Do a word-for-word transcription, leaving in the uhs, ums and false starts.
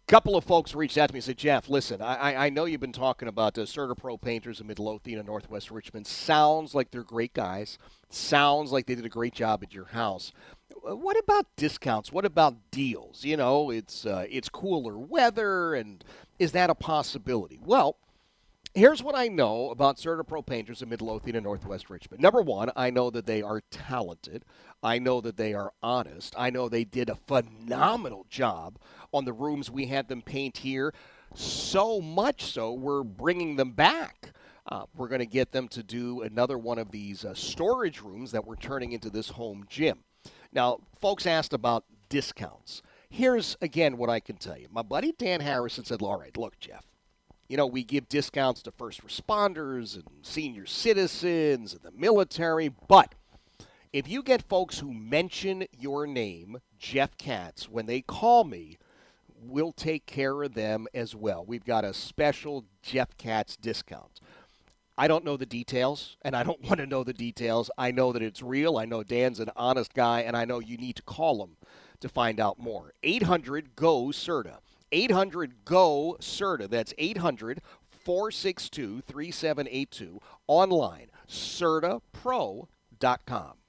couple of folks reached out to me and said, Jeff, listen, I, I I know you've been talking about uh, CertaPro Painters in Midlothian and Northwest Richmond. Sounds like they're great guys. Sounds like they did a great job at your house. Uh, What about discounts? What about deals? You know, it's uh, it's cooler weather, and is that a possibility? Well, here's what I know about CertaPro Painters in Midlothian and Northwest Richmond. Number one, I know that they are talented. I know that they are honest. I know they did a phenomenal job on the rooms we had them paint here. So much so, we're bringing them back. Uh, we're going to get them to do another one of these uh, storage rooms that we're turning into this home gym. Now, folks asked about discounts. Here's, again, what I can tell you. My buddy Dan Harrison said, all right, look, Jeff. You know, we give discounts to first responders and senior citizens and the military, but if you get folks who mention your name, Jeff Katz, when they call me, we'll take care of them as well. We've got a special Jeff Katz discount. I don't know the details, and I don't want to know the details. I know that it's real. I know Dan's an honest guy, and I know you need to call him to find out more. eight hundred G O C E R T A. eight hundred G O C E R T A. That's eight hundred, four six two, three seven eight two. Online, certapro dot com.